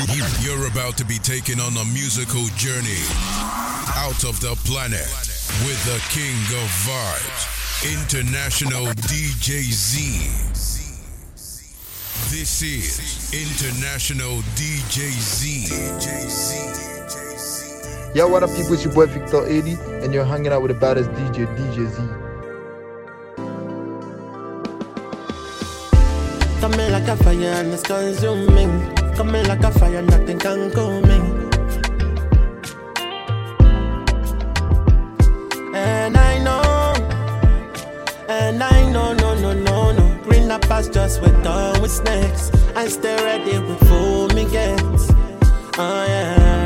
You're about to be taken on a musical journey out of the planet with the king of vibes, International DJ Z. This is International DJ Z. Yo, what up, people? It's your boy Victor 80, and you're hanging out with the baddest DJ, DJ Z. Coming like a fire and it's consuming. Coming like a fire, nothing can go me. And I know, no. Green up past just we're done with snakes. I stay ready with foaming gates. Oh yeah.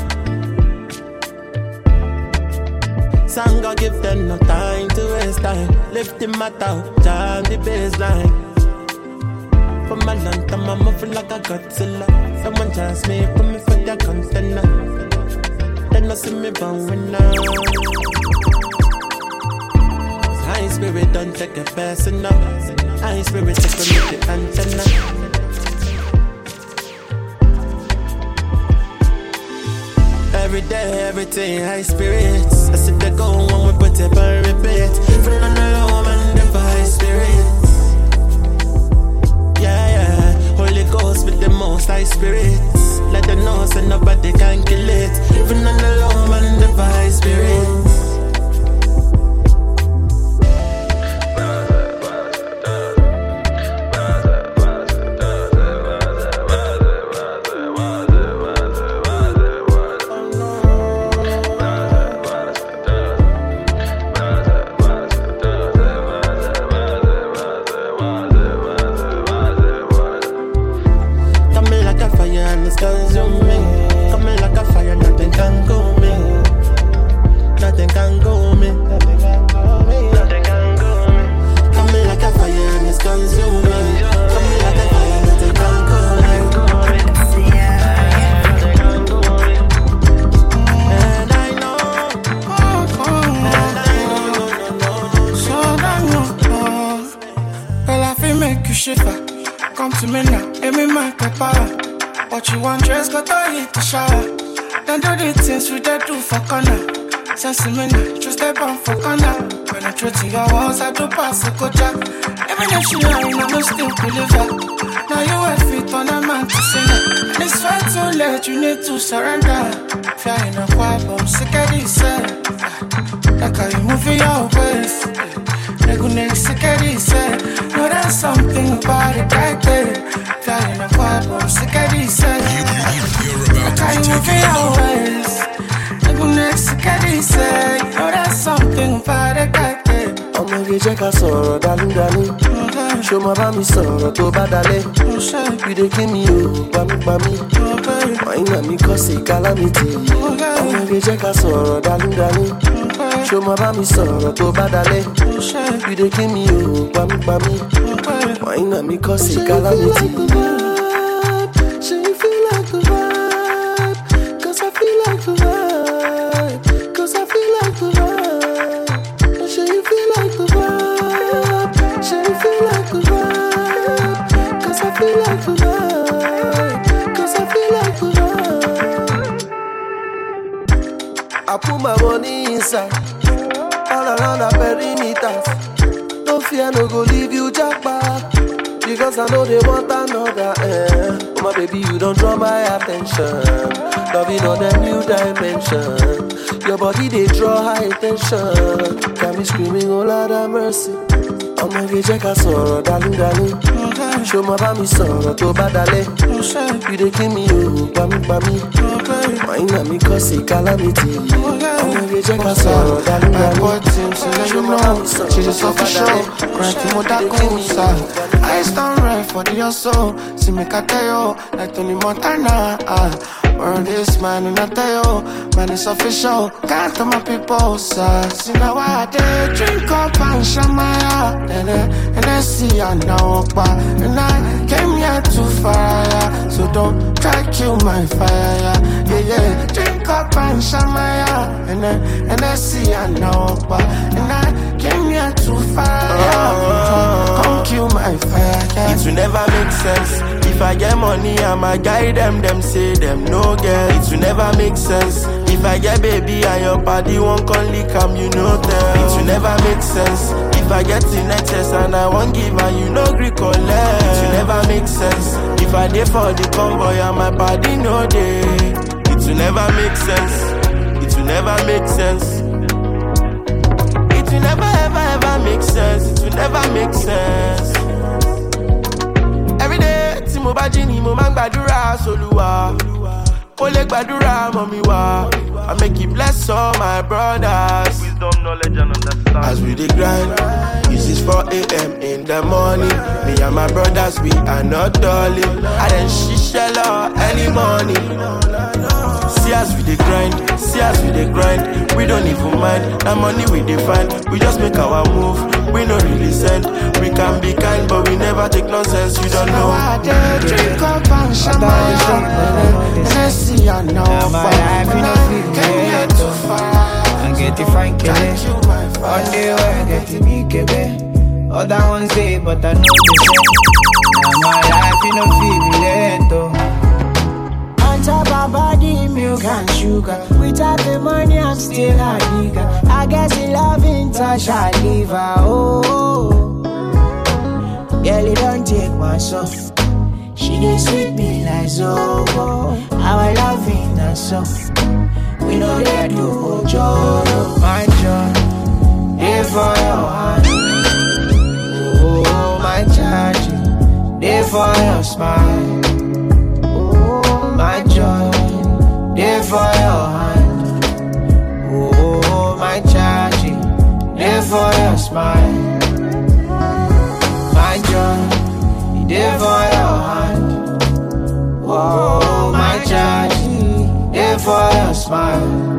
Sang God give them no time to waste time. Lift the matter, jam the baseline. For my long time, I'ma feel like a Godzilla. Someone just me, put me for their container. They no see me bowing now. High spirit don't take a personal. High spirit take me the antenna. Every day, everything, high spirits. I sit there go on, we put it on repeat. Feeling on the low, man, never high spirits. Yeah, Holy Ghost with the most high spirits. Let them know so nobody can kill it. Even on the low man, the high spirits. Just step on for corner. Penetrating your walls, I do pass a kocha. Even if she lying, I'm still deliver. Now you have feet on a man to sing it. It's far too late, you need to surrender. Fear in a quiet, I'm sick of this. Like how you move your waist. Next sick of this. No, there's something about it right there. Fear in a quiet, I'm sick of this. Like how you move your waist. Next to Caddy say, oh, that's something about a guy. I'm gonna check a sorrow, darling. Show my bami sorrow, to badale. You dey give me, oh, bami. Why not me cause a calamity? I'm gonna check a sorrow, darling. Show my bami sorrow, to badale. You dey give me, oh, bami. Why not me cause a calamity? Should you feel like the vibe? Cause I feel like the vibe. I put my money inside, all around the perimeters. Don't fear, no go leave you jackpot, because I know they want another. Oh my baby, you don't draw my attention. Loving on a new dimension. Your body they draw high tension. Got me screaming, oh Lord have mercy. I'm gonna check a sorrow, darling. Show my bami sorrow, to badale. You dey give me, oh, bami. Why not me cause a calamity? I'm gonna check a sorrow, darling. Boy, team, so let you know. She's just official. Grind to Modakusa. I stand right for the soul. See me Kateo, like Tony Montana. Word is man in a tail. Man, it's official. Can't tell my people, sir. See now I did drink up and shamaya. And I see I know, and I came here to fire. So don't try kill my fire. Yeah. Drink up and shamaya. And I see I know, and I came here to fire. Come kill my fire. It will never make sense If I get money, I'ma guide them. Them say them no get. It will never make sense. If I get baby and your body won't come lick am, you know tell. It will never make sense. If I get in excess and I won't give and you no gree collect. It will never make sense. If I dey for the convoy and my body no day. It will never make sense. It will never make sense. It will never ever make sense. It will never make sense. Every day, tí mo bá jí ni mo máa ń gbàdúrà s'Olúwa. Ó lè gbàdúrà mọ́ mi wá. I make it bless all my brothers. Wisdom, knowledge, and understanding. As we dey grind, it is 4 a.m. in the morning. Me and my brothers, we are not darling. I then ṣiṣẹ́ lọ early morning. See as we dey grind, see as we dey grind. We don't even mind, that money we dey find. We just make our move, we no really send. We can be kind, but we never take nonsense. You don't know. I did drink up and shaman. Let's see, I know. My life, you know, feel Can't get too far. I get the fine kele. Thank you, my One friend. day I get to be kebe. Other ones say, but I know the same. Now my life, you know, feel lento. On top of body, milk and sugar. Without the money, I'm still a nigga. I guess the love in touch, I leave her. Oh, girl, it don't take my soul. She dey sweet me like Zobo. Our love in her soul. We know they do Ojoro. My joy, they for your hand. Oh, my charge, they for your smile. Oh, my joy, they for your hand. Oh, my charge, they for your smile. My joy, they for your hand. Oh, my charge, they for your smile.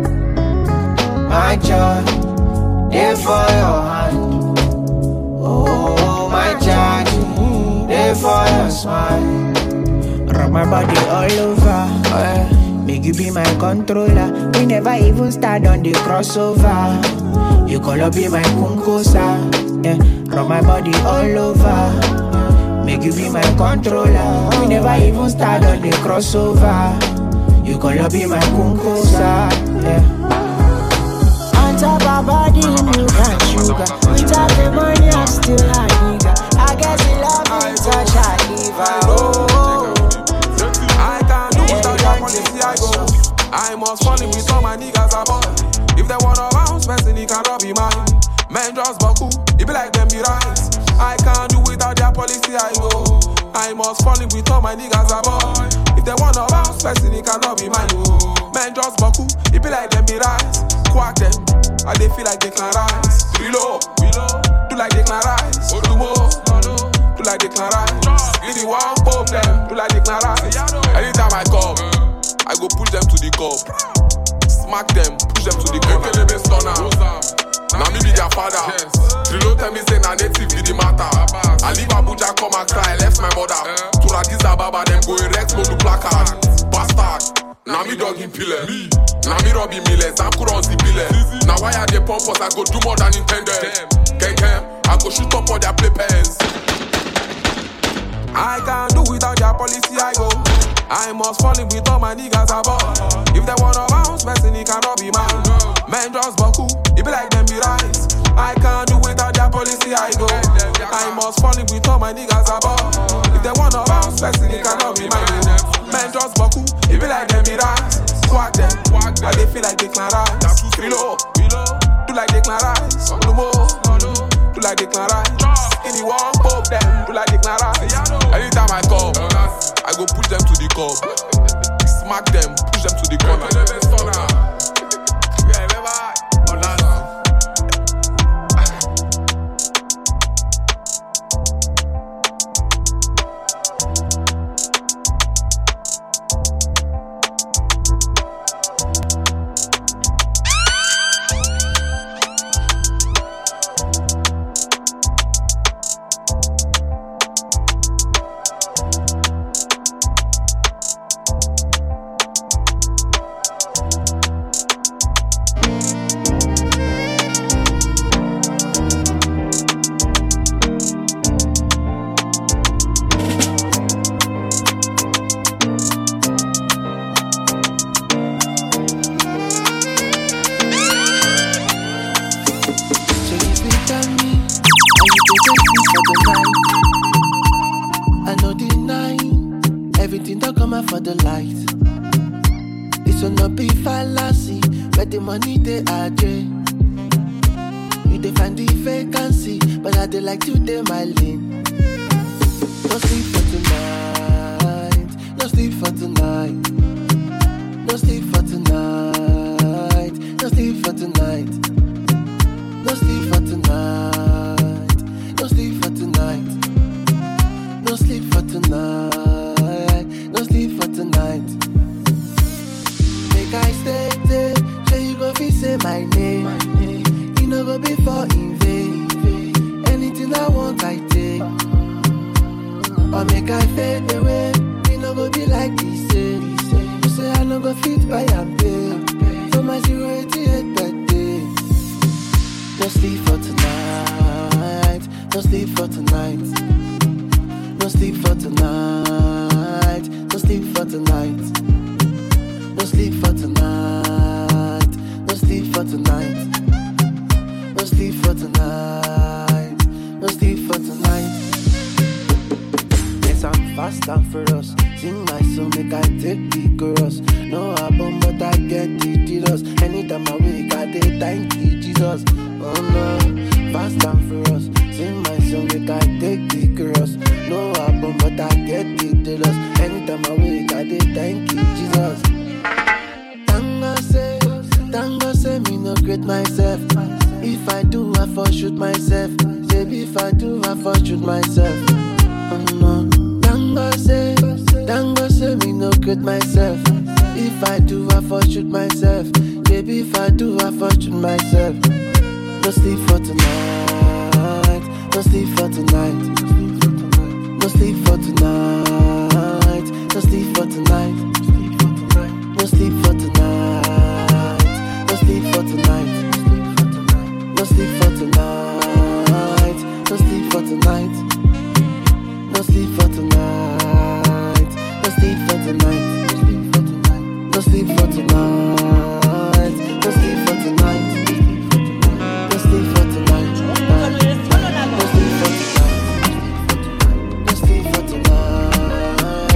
My joy, they for your hand. Oh, my charge, they for your smile. Rock my body all over. Make you be my controller. We never even start on the crossover. You gonna be my kunkosa. Yeah, rock my body all over. Make you be my controller. We never even start on the crossover. You gonna be my kunkosa. Yeah. On top of body, milk and sugar. Without the money, I'm still a nigga. I guess the love in touch, I leave her. Oh, I can't do without your policy, I go. I must fall in with all my niggas above. If they wanna bounce, person, he cannot be mine. Men just buckle, it be like them be right. I can't do without their policy, I go. I must fall in with all my niggas above. If they wanna bounce, person, he cannot be mine. Men just buckle, it be like them be right. Quack them, and they feel like they can rise. Reload, do like they can rise. Do more, do like they can rise. If you want pop them, do like they can rise. Anytime I come, I go push them to the cup. Smack them, push them to the corner. Now me be their father. Reload tell me say na native be the matter. I leave Abuja come and cry, left my mother. To Addis Ababa them go erect no do placard. Bastard, now me dog in pillar. Now me Robbie Millers, I'm cross the pillar. Now why are they pump us? I go do more than intended. I go shoot up all their playpens. I can't do without their policy, I go. I must fall in with all my niggas above. If they wanna bounce, person, he cannot be mine. Men just buckle, it be like them be right. I can't do without their policy, I go. I must fall in with all my niggas above. If they wanna bounce, person, he cannot be mine. Men just buckle, it be like them be right. Quack them, and they feel like they can rise. Reload, do like they can rise. Do more, do like they can rise. In the one pop them, do like they can rise. Anytime I come, I go push them to the cup. Smack them, push them to the corner. Everything don't come out for the light. This will not be fallacy. Where the money they are there. You they find the vacancy, but I they like to take my lane. No sleep for tonight. No sleep for tonight. No sleep for tonight. No sleep for tonight. No sleep for tonight. No sleep for tonight. No sleep for tonight. No sleep for tonight. Make I stay there, so you go fi say my name. You no go be for in vain. Anything I want I take. Or make I fade away. You no go be like this. You say I no go fit by and pay. So my 088 birthday. No sleep for tonight. No sleep for tonight. No sleep for tonight. No sleep for tonight. No sleep for tonight. No sleep for tonight. No sleep for tonight. No sleep for tonight. Yes, I'm fast and furious. Sing my song, make I take the chorus. No album, but I get the Jesus. Anytime I wake, I dey thank you, Jesus. Oh no, fast and furious. Sing my song, make I take the chorus. No album, but I get the Jesus. Anytime I wake, I dey thank you, Jesus. Tango say me no create myself. If I do, I for shoot myself. Baby, if I do, I for shoot myself. Oh no. Tango say me no create myself. If I do, I for shoot myself. Baby, if I do, I for shoot myself. No sleep for tonight. No sleep for tonight. No sleep for tonight. No sleep for tonight. No sleep for tonight. No sleep for tonight. No sleep for tonight. No sleep for tonight. No sleep for tonight. No sleep for tonight. No sleep for tonight. No sleep for tonight. No sleep for tonight. No sleep for tonight. No sleep for tonight.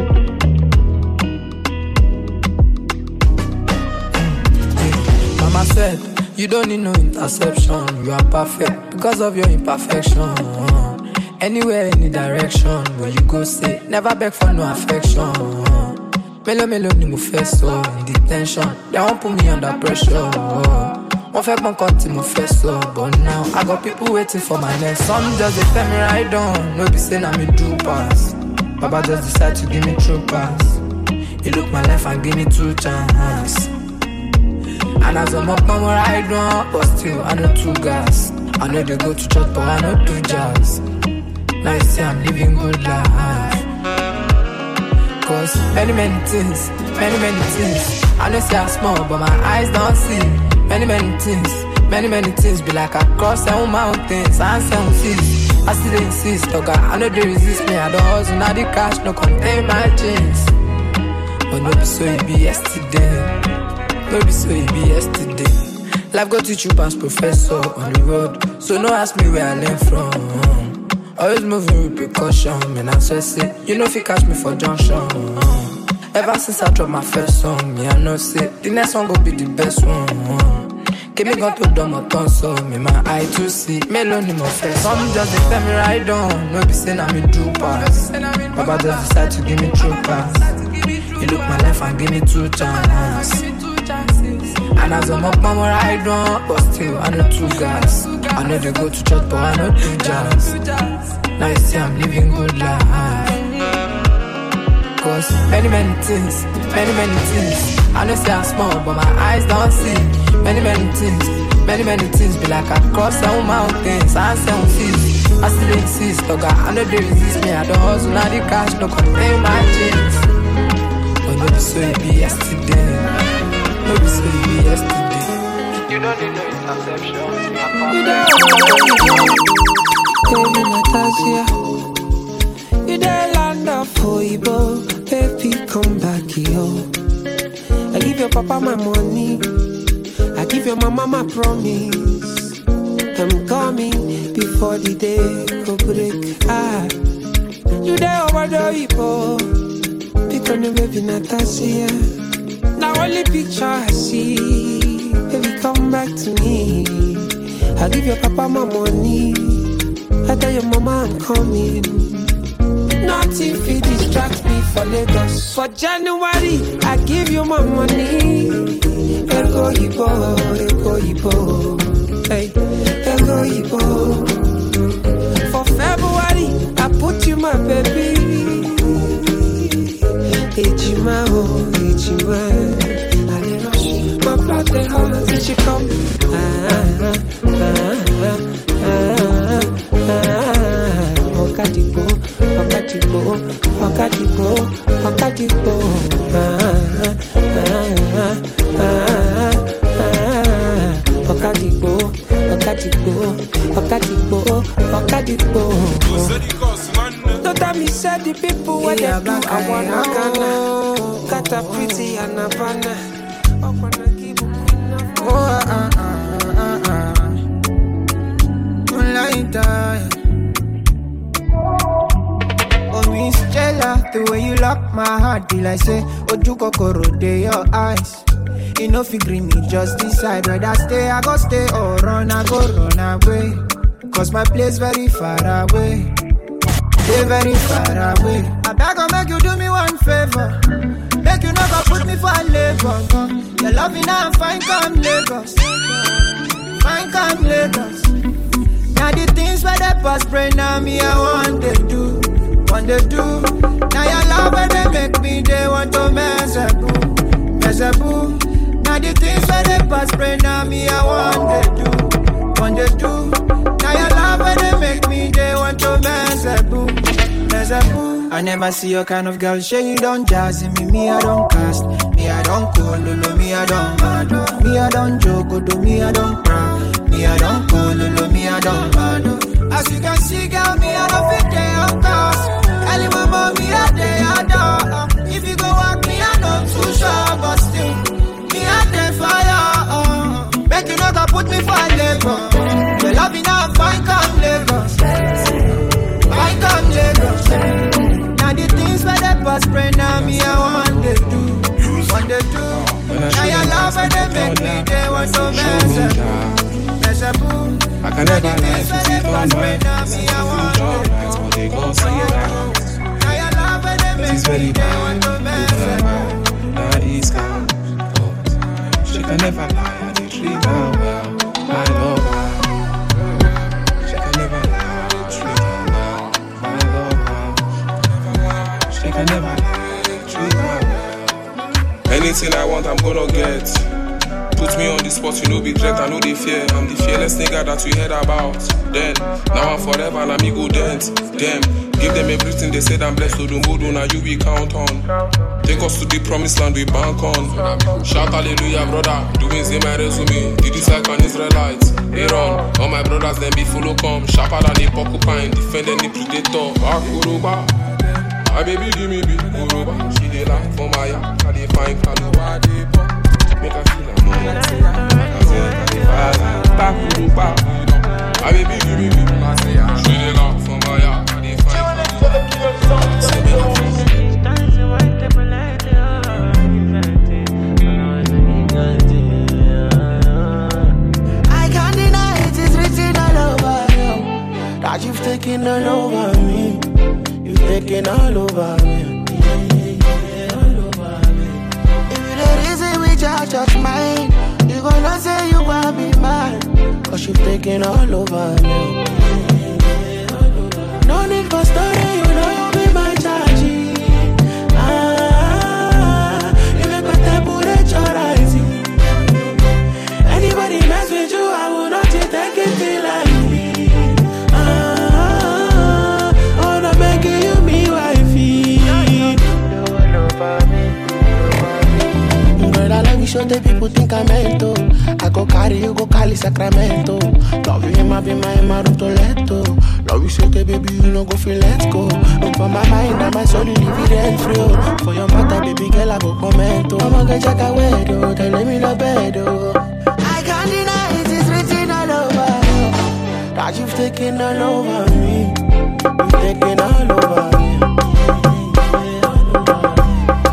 Mama said, you don't need no interception. You are perfect because of your imperfection. Anywhere, any direction, when you go say, never beg for no affection. Melo ni mo fẹ́ sọ, in detention, they won't put me under pressure. Wọ́n fẹ́ pọ́n kan tí mo fẹ́ sọ, but now I got people waiting for my next. Some just they tell me right on, no be say na me do pass. Baba just decide to give me true pass. He look my life and give me 2 chances. And as I'm up on where I don't, but still I know 2 gas. I know they go to church, but I know 2 jazz. Now you see I'm living good life. Cause many things. I know say I'm small, but my eyes don't see. Many things be like I cross 7 mountains and 7 seas. I still insist, okay, I know they resist me. I don't hustle, now the cash no contain my jeans. But no be so it be yesterday. No be so it be yesterday. Life go teach you past professor on the road. So no ask me where I learn from. Always moving with precaution. Man, I say, you know if you catch me for junction. Ever since I dropped my first song, me I know say the next one go be the best one. Give me got to do my tongue, so me my eye to see. Melo ni mo first. Some just they tell me right on. No be saying I'm a true pass. Baba just decide to give me true pass. He look my life and give me 2 chances. And as I'm up on where I don't, but still I know 2 gas. I know they go to church, but I know 2 jazz. Now you see I'm living good life. Cause many things. I know say I'm small, but my eyes don't see. Many things be like I cross 7 mountains and 7 seas. I still insist, okay, I know they resist me. I don't hustle, now the cash no contain my jeans. But no be so it be yesterday. No be so it be yesterday. You don't need no interception. You don't You there land of Hoibo, baby come back here. I give your papa my money, I give your mama my promise. I'm coming before the day go break. You there over the Hoibo, Antonio, baby, Natasha. Now only picture I see. Baby, come back to me. I'll give your papa my money. I tell your mama I'm coming. Nothing fit distract me for Lagos. For January, I give you my money. Ego Ibo, hey, Ego Ibo. For February, I put you my baby. Ejima, oh, Ejima. My blood, they hard, did you come? Okatipo, Okatipo, Okatipo, Okatipo. Okatipo, Okatipo, Okatipo, Okatipo. Don't tell me, said the people where they do. I wanna Ghana, got a pretty and a banana. Oh, Miss Jella, the way you lock my heart, till I say, Oju kokoro de your eyes. You know, figure me, just decide whether stay, I go stay, or run, I go run away. Cause my place very far away. They very far away. I beg or make you do me one favor. Make you never put me for labor. Your love me now, fine come Lagos. Fine come Lagos. Now the things where they pass brain, now me I want to do. Want to do. Now your love where they make me, they want to mess up. Mess up. Now the things where they pass brain, now me I want to do. Want to do. Now your love where they make me, they want to mess up. Mess up. I never see your kind of girl, say you don't jazz me I don't cast. Me I don't call, lolo, me I don't mad. Me I don't joke, do me I don't cry. Me I don't call, lolo, me I don't mad. As you can see, girl, me I don't fit there, of course. Early mama, me I there, I don't. If you go walk me, I know too sure, but still, me I there fire. Make you not put me for labor. You love me now, fine come Lagos. Fine come Lagos. Now the things where they pass brain, now me I want to do. Want to do. Now your love where they make me, they want to mess up. Mess up. I can never lie, she sit on my lights, but they gon' see it out. She's very bad, that is calm. She can never lie, I did treat her well. I love her. She can never lie, I did treat her well. I love her. She can never lie, I did treat her well. Anything I want, I'm gonna get. Put me on the spot, you know be threat, I know they fear. I'm the fearless nigga that you heard about. Then, now I'm forever and I'm go dent. Them, give them everything they said I'm blessed to do more, now you we count on. Take us to the promised land we bank on. Shout hallelujah brother, doing say my resume. Did this like an Israelite, Aaron. All my brothers then be follow come. Sharper than a porcupine, defend any predator. Akuruba, my baby give me big Kuruba. She dey like for my yard, I dey find Kaluba, dey pop. Make her feel like more. I baby give me big. She dey laugh for my yard, I dey find I can't deny it, it's written all over you. That you've taken all over me. You've taken all over me. Judge mine, you gonna say you want me mine, cause you've taken all over me. No need for story, you know you be my charge. You make my temperature rising. Anybody mess with you, I will not take it like me. Oh, I'm making you me wifey. Girl, I love you, show the people think I'm mental. I go carry you, go Cali, Sacramento. Love you, my room to let go. Love you, so the baby, you know, go feel let's go. Look for my mind, and my soul, you leave it rent free. For your matter, baby girl, I go comment. I'ma get jack away, though. Tell me no bed, oh. I can't deny it, it's written all over. That you've taken all over me. You've taken all over me.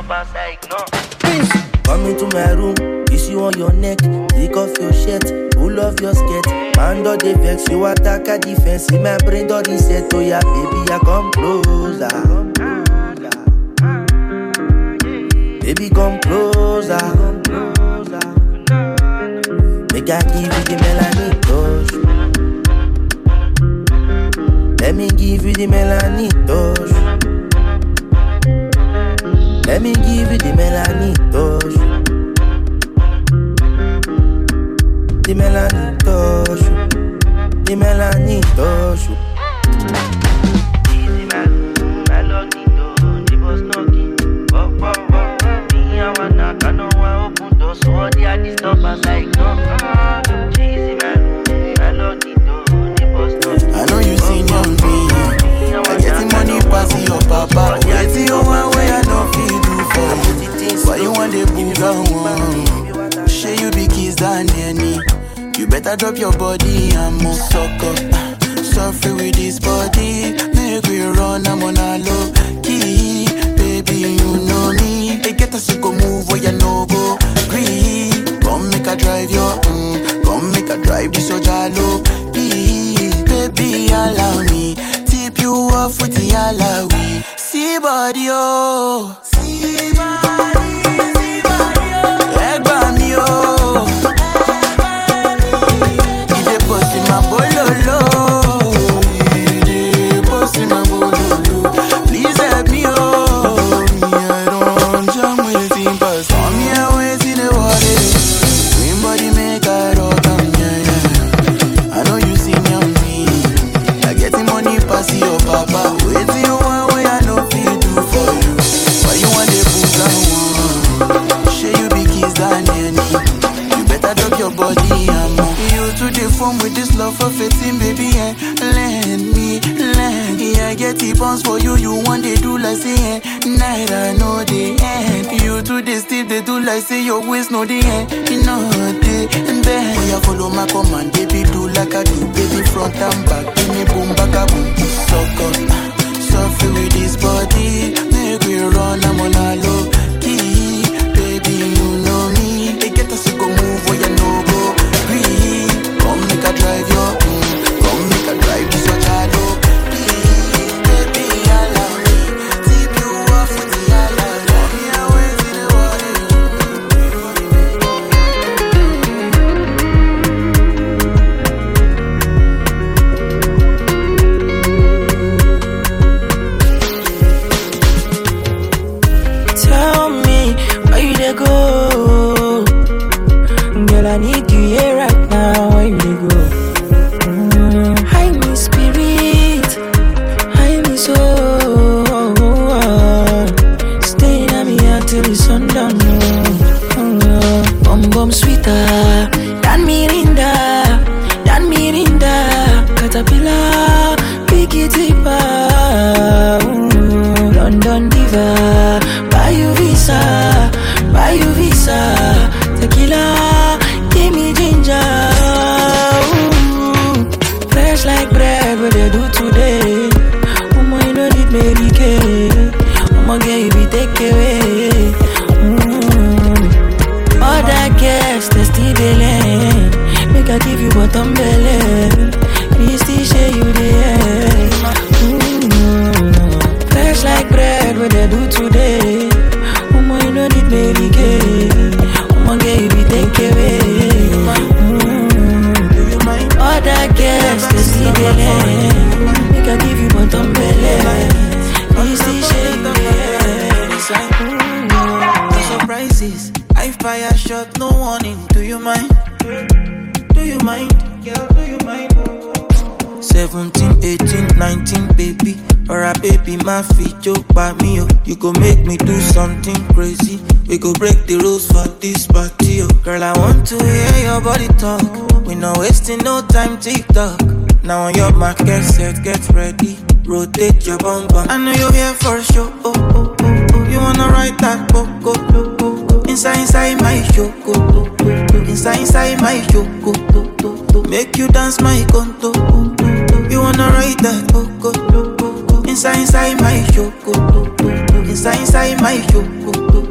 stop us like no. Come into my room, kiss you on your neck, take off your shirt, pull off your skirt. Under the vex, you attack a defense. In my brain, all this set, oh yeah, baby, I come closer. Baby, come closer. Make I give you the melanin touch. Let me give you the melanin touch. Let me give you the melanin touch. The melanin touch. The melanin touch. Easy man, melody touch. The boss knocking. Me and one knock, I know I open doors. So all the others stop us like no. Easy man, melody touch. The boss knocking. I know you seen on me. I get the money pass your papa. Wait till you one way I don't feel do for you. Why you want the booga one? Share you be kiss than any. You better drop your body and move suck up. Suffer with this body. Make we run, I'm on a low key. Baby, you know me. They get us to go move where you no go. Green. Come make a drive your come make a drive this your jalo. Baby, allow me. Tip you off with the alawi. See body, oh. See body, oh. Egg by me, oh. Ide post in my bololo. Ide post in my bololo. Please help me, oh. Me, I don't jam with the team pass. Come here, wait in the water. Green body make a rock, yeah. I know you see me on me. I get the money pass your papa. Wait till you one way I know feel do for you. Why you want the book and one? Share you be kiss than any. You better drop your body and move. You to the phone with this love for 15, baby, and lend me. Yeah, I get the bounce for you. You want they do like say night I know the end. You to the steep they do like say your waist know the end. You know the and then you follow my command, baby do like I do, baby front and back, give me boom back a boom. Suck up, suffer with this body, make we run, I'm on a low key. Baby you know me, they get us to go move where you no go. Green, come make a drive your come make a drive this your jalo. Baby allow me, tip you off with the allow. Come here, wait till the Tell me where you dey go, girl. I need you here right now. Where you dey go? Hide me spirit, hide me soul. Stay in me until the sundown. Bum bum sweeter than Mirinda, caterpillar, picky tipper. London diva, buy you visa, tequila, give me ginger. Fresh like bread, what they do today. Mama, you don't need Mary Kay. Mama, girl, you be take away. All that gas, that's the belly. Make I give you bottom belly. Please, still share you there. Fresh like bread, what they do today. Mama, you don't need Mary Kay. Mama, girl, you be take away. All that gas, the CDL. Make I give you bottom belly. Please still share you there. Surprises, I fire shot, no warning. Do you mind? Do you mind? Girl, do you mind? 17, 18, 19, baby. Or a baby, my feet joke by me, oh. You go make me do something crazy. We go break the rules for this party, oh. Girl, I want to hear your body talk. We not wasting no time, TikTok. Now on your mark, get set, get ready. Rotate your bumper. I know you're here for a show, oh, oh, oh, oh. You wanna ride that coco, oh, oh, oh. Inside my show, oh, oh, oh. Inside my show, oh, oh, oh, oh. Make you dance my conto, oh, oh, oh. You wanna ride that coco, oh, oh, oh. Inside my show, oh, oh, oh. Inside my show, oh, oh.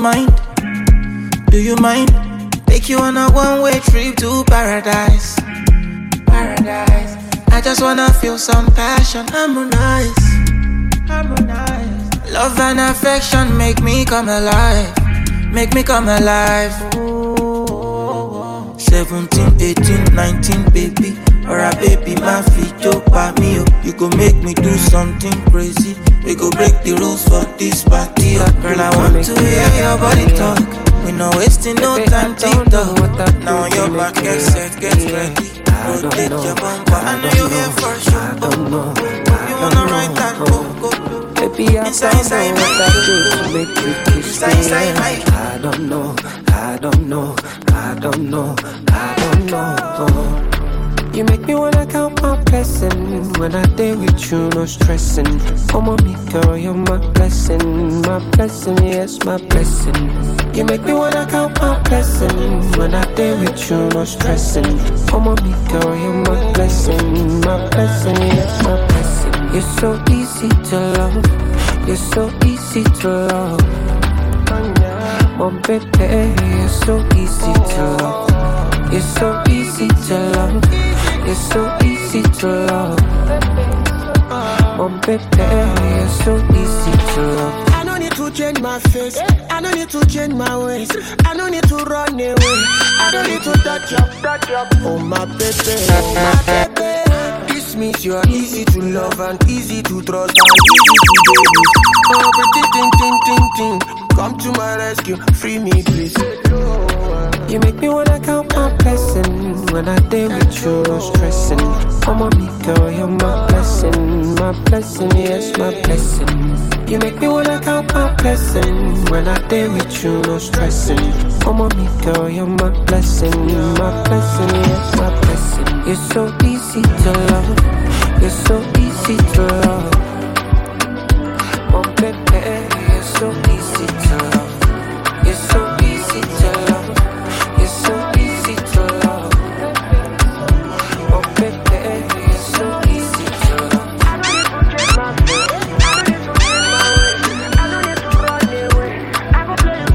mind? Do you mind? Take you on a one-way trip to paradise. Paradise. I just wanna feel some passion. Harmonize. Harmonize. Love and affection make me come alive. Make me come alive. 17, 18, 19, baby. Or a baby, my feet up by me. You go make me do something crazy. We go break the rules for this party. Girl, I want to hear your body talk. We not wasting no time, TikTok. Now your back gets set, get ready. Rotate your bumper. I know you're here for sure. You wanna ride that go. Baby, I don't know what I do to make you kiss me. I don't know. You make me wanna count my blessings. When I day with you, no stressing. Oh, mommy girl, you're my blessing, yes, my blessing. You make me wanna count my blessings. When I day with you, no stressing. Oh, mommy girl, you're my blessing, yes, my blessing. You're so easy to love, you're so easy to love. Oh, baby, you're so easy to love. You're so easy to love. You're so easy to love. Oh baby, you're so easy to love. I don't need to change my face. I don't need to change my ways. I don't need to run away. I don't need to touch up. Oh my baby, oh my baby. This means you are easy to love and easy to trust and easy to deal with. Oh pretty ting. Come to my rescue, free me please. You make me wanna count my blessings. When I day with you, no stressing. Oh mommy girl, you're my blessing, yes, my blessing. You make me wanna count my blessings. When I day with you, no stressing. Oh mommy girl, you're my blessing, yes, my blessing. You're so easy to love, you're so easy to love. Oh baby, you're so easy to love, you're so easy to love. You're so easy to love. Oh baby, you're so easy to love. I don't need to run away. I go play you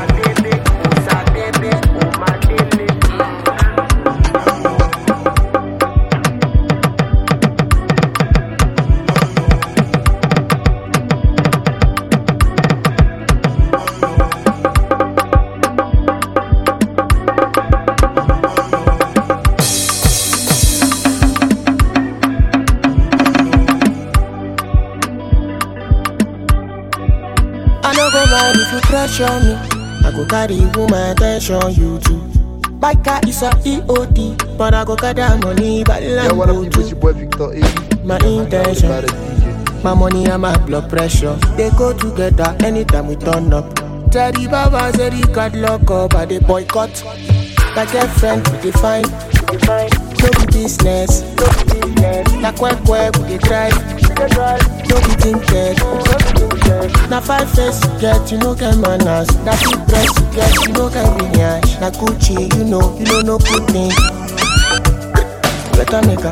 pressure me, I go carry woman attention you too. My car is a EOD, but I go gather money by land. What up, it's your boy Victor A. My intention, my money and my blood pressure, they go together anytime we turn up. Teddy Baba said he got lock up, but they boycott. My girlfriend we define, no be business, na quack we dey drive, no be tinted. Na 5 face you get, you know get manners. Na big dress you get, you know get lineage. Na Gucci, you know no good thing. Better make a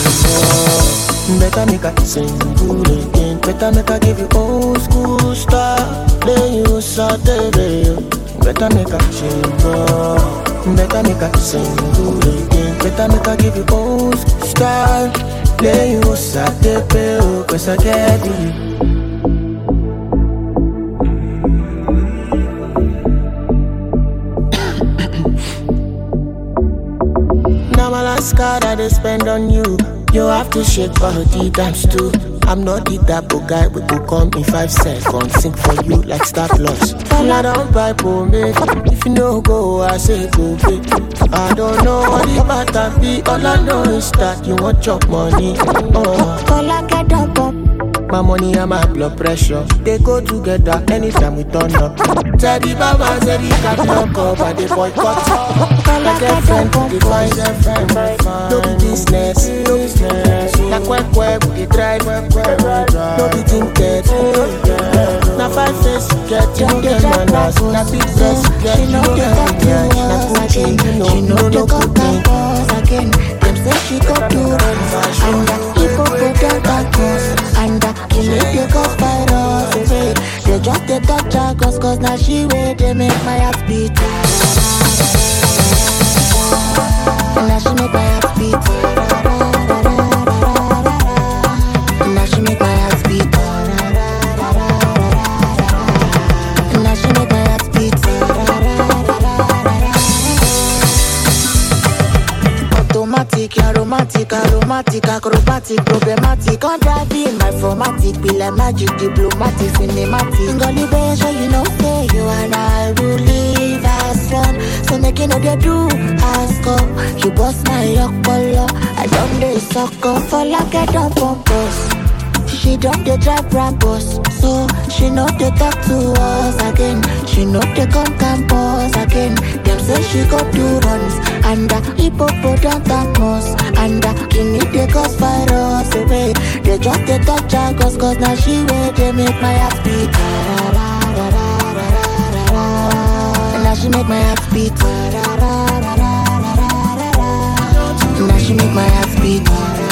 single again. Better make a give you old school style. Then you Saturday. Better make a single. Better make a single again. Better make a give you old school style. Then you Saturday. Cause I get you. Card that they spend on you, you have to shake body times 2. I'm not the type of guy we go come in 5 seconds, sing for you like Star Plus. I don't buy pomade, if you no go, I say go pay. I don't know what the pattern be, all I know is that you want your money. All I get up. My money and my blood pressure, they go together anytime we turn up. Teddy Baba said he got lock up, but they boycott. My girlfriend, they find no be business, na quack we dey drive, no be tinted. Na 5 face you get, you know get manners. Na big dress you get, you know get lineage. Na Gucci, you know no good thing. Again, them say she go do it, and he go put down that girls, and he make you go virus. They just a touch her cause now she wait, they make my heart beat. And now she make my heart beat. And now she make my heart beat. And now she make my heart beat. Automatic, aromatic, acrobatic, problematic. Can't drive in my formatic, be like magic, diplomatic, cinematic. Gully baby, sure you know, say you and I will live as one. So make you know they do ask up. You bust my rock color, I don't they suck up. For like a dump on bus. She don't they drive Brabus, so she know they talk to us again. She know they come campus again. Them say she go do runs and hippopotamus and Guinea they cause virus away. They just they touch her cause now she wait. They make my heart beat. And now she make my heart beat. And now she make my heart beat.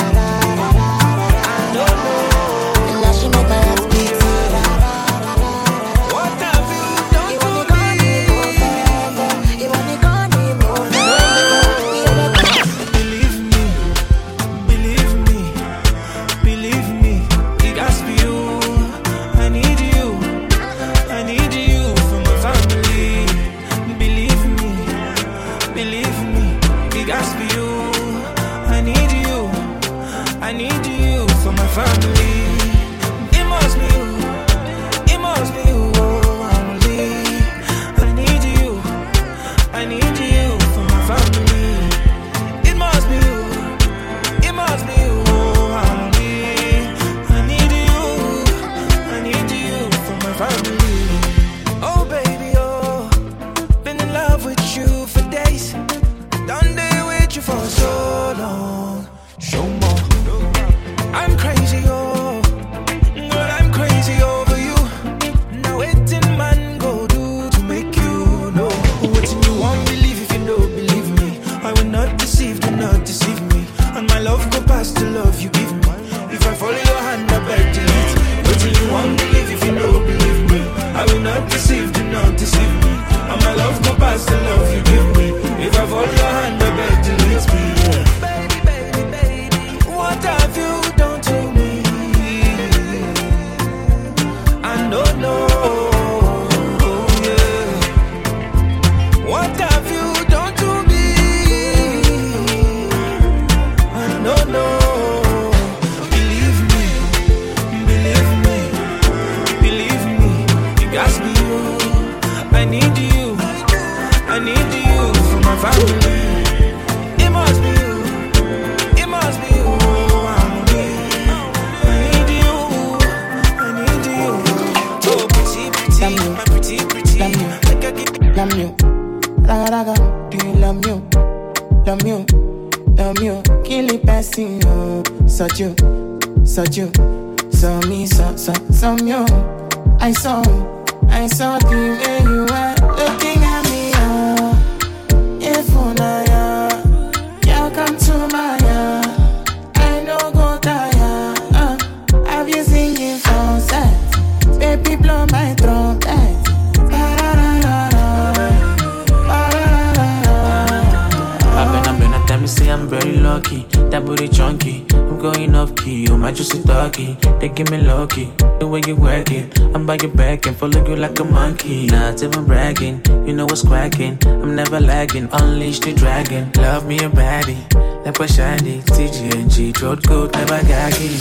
Follow you like a monkey, not even bragging. You know what's cracking, I'm never lagging. Unleash the dragon, love me a baddie. Like what shiny, TGNG, throat coat, never gagging.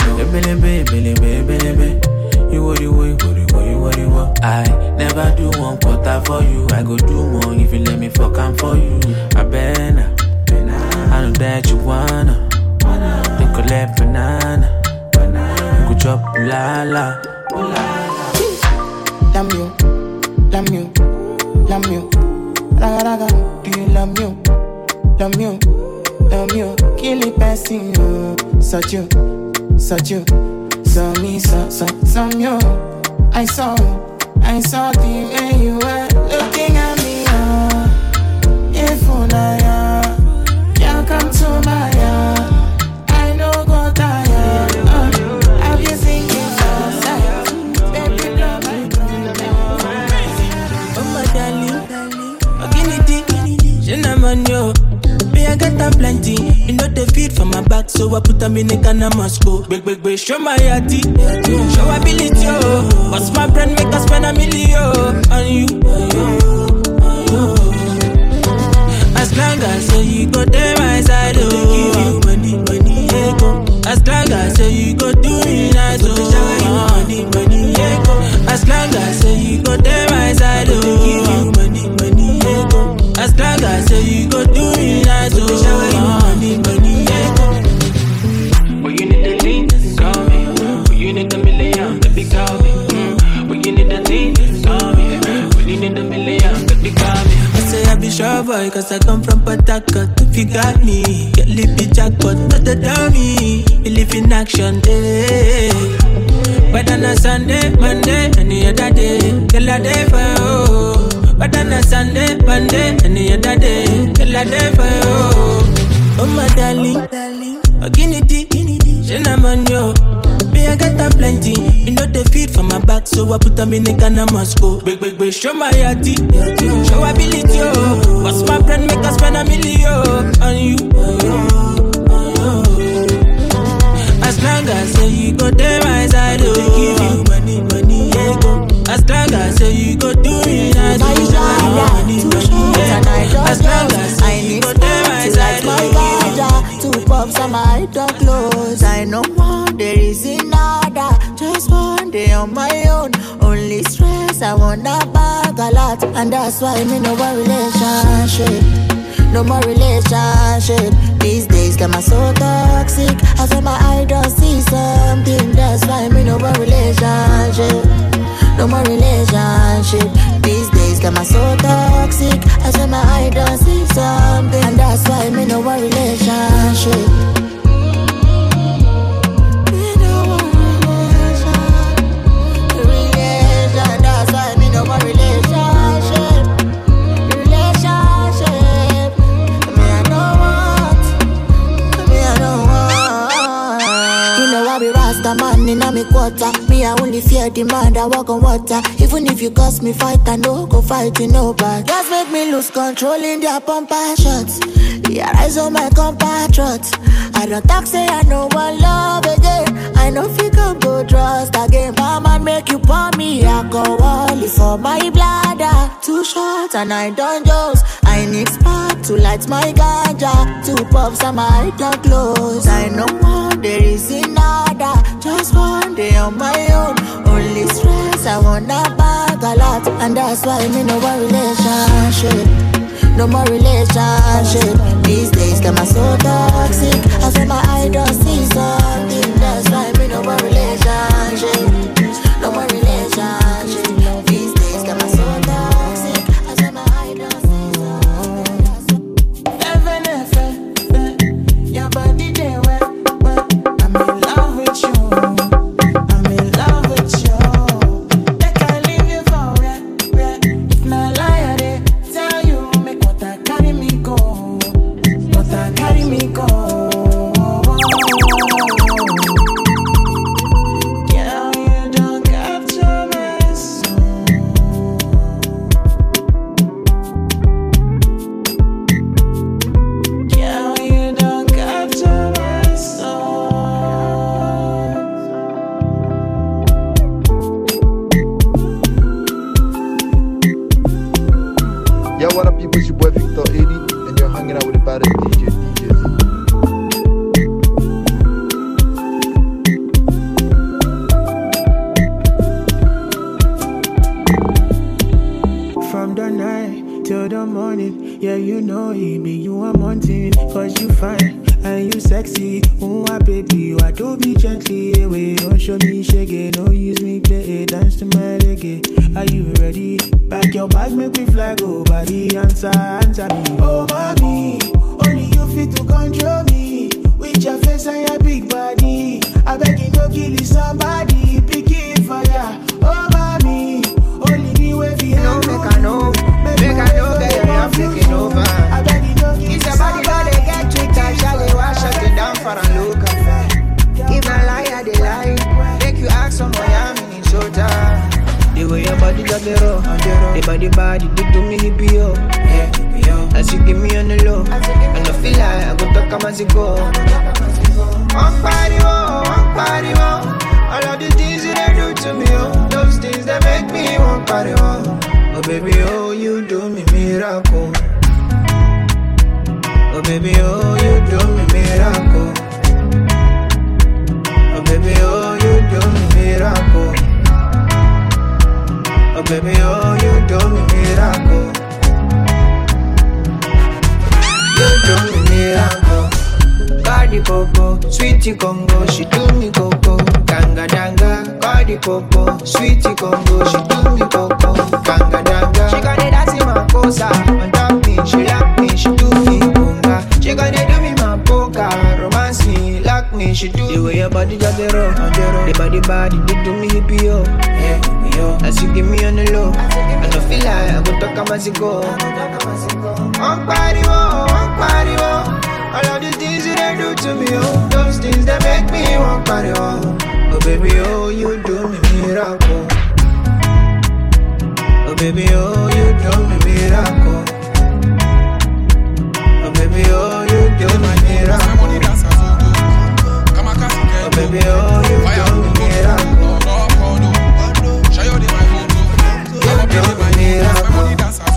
You what you want. I never do one quarter for you. I go do more if you let me fuck I'm for you. I better, I know that you wanna. They collect banana. You go chop la la. Love you, raga raga, do you love you, kill it passing you, such you, so me, so you, I saw the way you were looking at me, if you come to my I know go tired, I've been singing for baby, love my so I put them in a Ghana Moscow. Big, show my yati, show ability, oh. What's my brand make us spend $1 million on you? As long as you go there my side, oh. Give you money, yeah, go. As long as you go do me nice, oh. Money, yeah, go. As long as you go there my side, oh. Give you money, yeah, go. As long as you go do me nice, oh. Money, yeah, go. When you need the lean, call me. When you need the million, baby, call me. When you need the lean, call me. When you need the million, baby, call me. I say I be sure boy, cause I come from Port Harcourt. If you got me, get lippy jackpot, not the dummy. Believe in action, eh. But on a Sunday, Monday, any other day, till a day for you. But on a Sunday, Monday, any other day, till a day for you. Oh my darling, a guinea cinnamon yo. Me I got them plenty, you know the feed for my back, so I put them in a Ghana Moscow. Big, show my yati, show ability, oh. What's my brand make us spend $1 million on you? As long as you go there my side, oh. Give you money, yeah, go. As long as you go do me nice, oh. Money, yeah. As long as you go there my side, oh. Two pops on my door close. I know one there is another. Just one day on my own. Only stress, I wanna bag a lot. And that's why me no more relationship. No more relationship. These days them are so toxic. I feel my eye don't see something. That's why me no more relationship. No more relationship. These days them are so toxic. I feel my eye don't see something. And that's why me no more relationship. That's why me no more relationship. Relationship. Me I don't want. You know I be Rasta man in a me quarter. Me I only fear the man that walk on water. Even if you cause me fight, I no go fight you no back. Just make me lose control in their pumper shots. Yeah, rise on my compatriots. I don't talk say I know one love again. I know if you can go trust again. Mama make you pour me alcohol for my bladder. Too short and I don't just. I need spark to light my ganja. Two puffs and my door close. I know one there is another. Just one day on my own. Only stress, I wanna bag a lot. And that's why me no more relationship. No more relationship. These days them are so toxic. I feel my eye don't see something. That's why me no more relationship. No more relationship. These days them are so toxic. I feel my eye don't see something. Your body they wet. I'm in love with you. I'm in love with you. They can't leave you for where. If not lie, they tell you. Carry me go, carry me go. Girl, you don't capture my soul. Girl, you don't capture my soul. Yo, what up, people? It's your boy Victor 80, and you're hanging out with the baddest DJ Z. From the night till the morning, yeah, you know it be you I'm wanting. Cause you fine and you sexy. Oh, my baby, why don't be gently away? Don't show me shake, don't use me play. Dance to my reggae. Are you ready? Back your back, make me fly, go body, answer me. Oh, mommy, only you fit to control me. With your face and your big body, I beg you no kill somebody, pick it for ya. Oh, mommy, only me with you. No, make I know, baby, I'm taking over. I beg you no kill somebody, but they get tricked and shall they wash shut it down for a look. Give my liar the lie, make you ask someone I'm in shoulder. The way your body just the roll, the body, they do me the PO. Yeah, I As you give me on the low, and I feel like I go talk come as you go. One party, all of the things you they do to me, oh. Those things that make me one party, oh baby, oh, you do me miracle. Oh baby, oh, you do me miracle. Oh baby, oh, you do me miracle. Oh baby, oh, you do me miracle. You do me miracle. Cardi Popo, sweetie Congo, she do me coco. Ganga danga, Cardi Popo, sweetie Congo, she do me coco. Ganga danga, she got it as in my cosa. On top me, she lock me, she do me bunga. She gonna do me my poker, romance me, lock me, she do. The way your body just the roll, the body they do me hippie yo, yeah yo. As you give me on the low, I don't feel like I go talk come as you go. One party, all of the things you they do to me, oh. Those things that make me one party, oh. Oh baby, oh, you do me miracle. Oh baby, oh, you do me miracle. Oh baby, oh, you do me miracle. Oh baby, oh, you do me miracle. You do me miracle.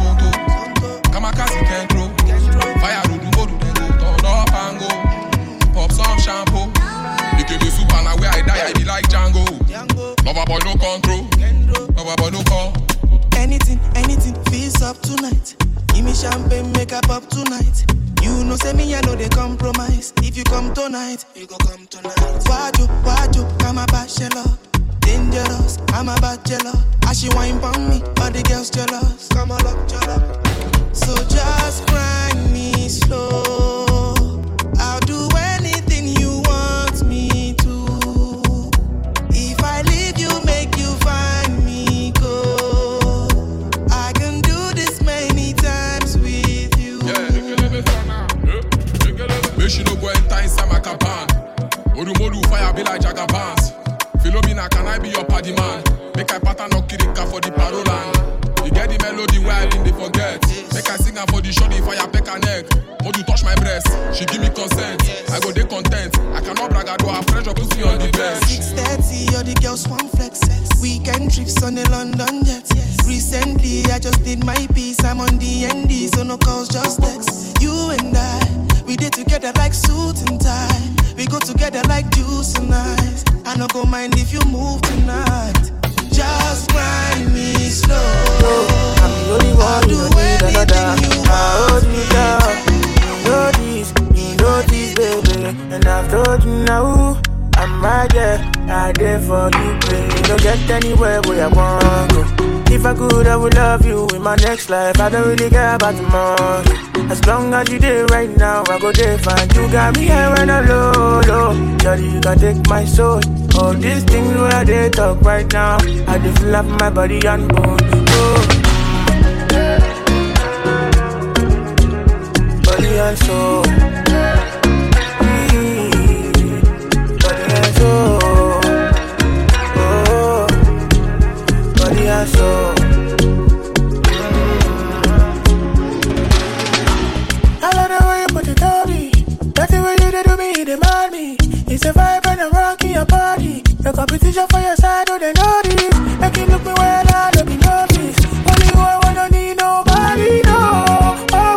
Lover boy no control, lover boy no call. Anything feels up tonight. Give me champagne, make up up tonight. You know say me I know they compromise. If you come tonight, you go come tonight. Waju, I'm a bachelor. Dangerous, I'm a bachelor. As she wine pon me, all the girls jealous. Come on up, jealous. So just grind me slow. I'll do anything you want me to. If I leave you, make you find me go. I can do this many times with you. Make she no go enter inside my caban. Modu fire be like Jagabans. Philomena, can I be your party man? Make I pattern no kirika for the parolan. You get the melody where I didn't forget. Make I sing her for the show, the fire peck her neck. Modu touch my breast, she give me consent. I go dey content, I cannot brag, I do her pressure, put me on the best. 6:30, all the girls want flex. Weekend trips on the London jet. Recently, I just did my piece, I'm on the ND, so no calls, just text. You and I, we did together like suit and tie. We go together like juice and ice. I no go mind if you move tonight. Just grind me slow. I'm the only one, you don't need another. I hold you down. You know this, baby. And I've told you now, I'm right there. I there for you, baby. Don't get anywhere where I want to go. If I could, I would love you in my next life. I don't really care about tomorrow. As long as you there right now, I go there fine. You got me here when I'm low. Daddy, you can take my soul. All these things where they talk right now, I just feel like my body and bone. Body and soul. Body and soul. Oh, body and soul. I love the way you put it on me. That's the way you did to me, demand me. It's a vibe and a rock in your body. The competition for your side, oh they know this. Make you look me well, I look me notice. Only you, I don't need nobody, no.